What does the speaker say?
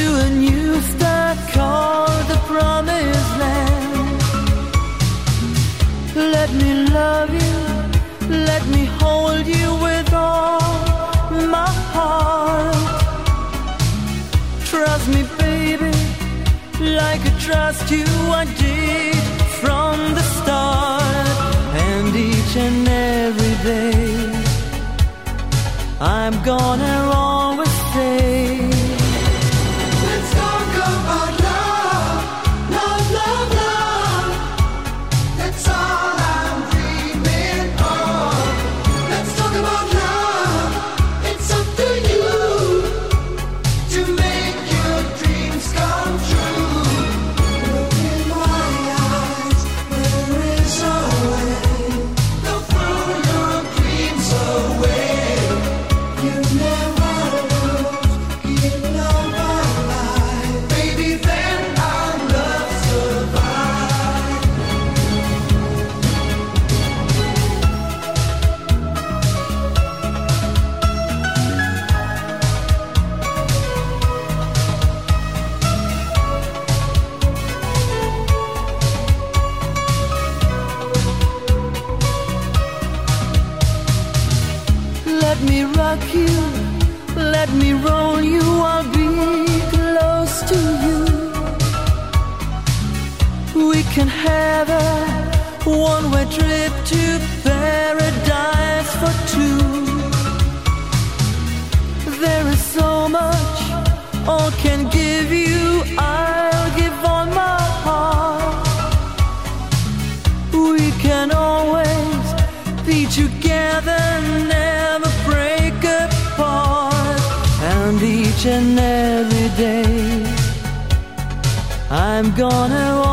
to a new start called the Promised Land. Let me love you, let me hold you with all my heart. Trust me, baby, like I trust you, I did from the start. And each and every day I'm gonna always say, let's talk about love, love, love, love. That's all I'm dreaming of. Let's talk about love. It's up to you to make your dreams come true. Look in my eyes, there is a way. Don't throw your dreams away. You never lose, keep love alive. Baby, then our love survive. let me rock you, let me roll you, I'll be close to you. We can have a one-way trip to paradise for two. There is so much all can give you, I'll give all my heart. We can always be together, never break apart. And each and every day I'm gonna